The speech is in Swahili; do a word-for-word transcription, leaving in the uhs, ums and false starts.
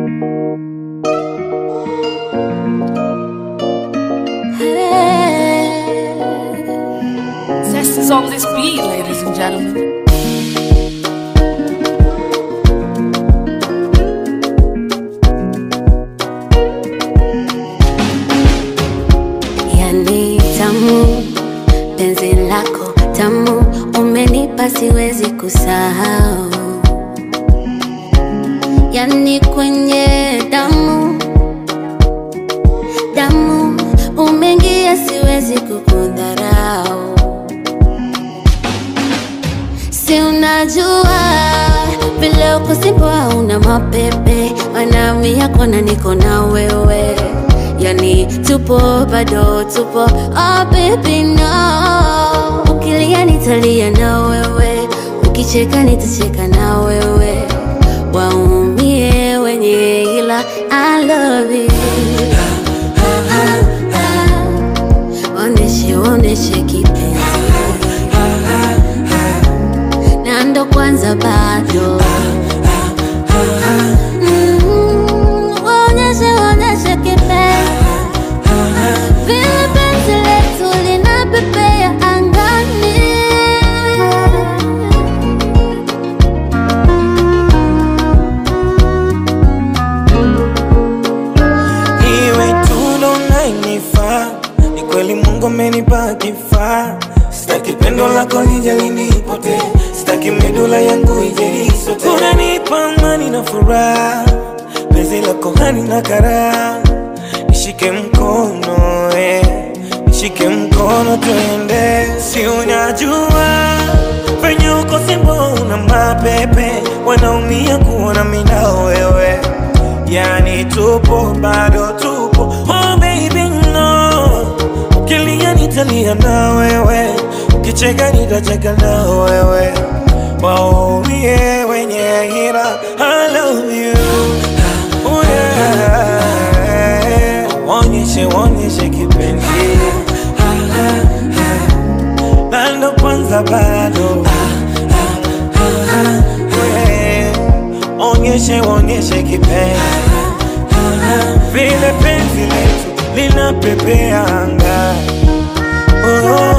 Zest is on this beat, ladies and gentlemen. Yani tamu, penzi lako tamu, umenipa siwezi kusahau. Yani kwenye damu, damu, umeingia siwezi kukudharau. Si unajua vile uko simpo hauna mapepe, wanami yako na niko na wewe. Yani tupo bado tupo, oh baby no. Ukilia nitalia na wewe, ukicheka nitacheka na wewe. Waumie wenye ila I love you. Oneshe oneshe kipenzi, na ndo kwanza bado. Kweli Mungu amenipa kifaa, sitaki pendo lako lije linipote, sitaki medula yangu ije isote. Unanipa amani na furaha, penzi lako hani na karaha. Nishike mkono eh, nishike mkono tuende. Si unajua venye uko simpo una mapepe, wanaumia kuona mimi na wewe. Yani tupo bado tupo, oh baby no. Ukilia nitalia na wewe, ukicheka nitacheka na wewe. Waumie wenye hila I love you. Oh yeah. Wonyeshe wonyeshe kipenzi, na ndo kwanza bado. Onyeshe onyeshe kipenzi, vile penzi letu linapepea anga. Oh,